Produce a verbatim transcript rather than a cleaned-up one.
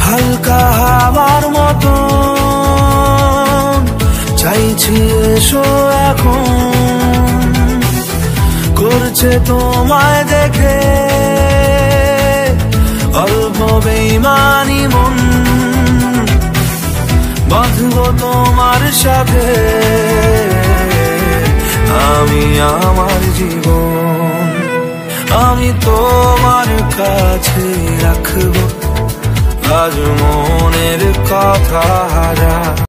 হালকা হাওয়ার মতো চাইছি এসো এখন, করছে তোমায় দেখে অল্প বেইমানি মন, বাঁধবো তোমার সাথে আমি আমার জীবন। আমি তোমার কাছে রাখবো আজ মনের কথা।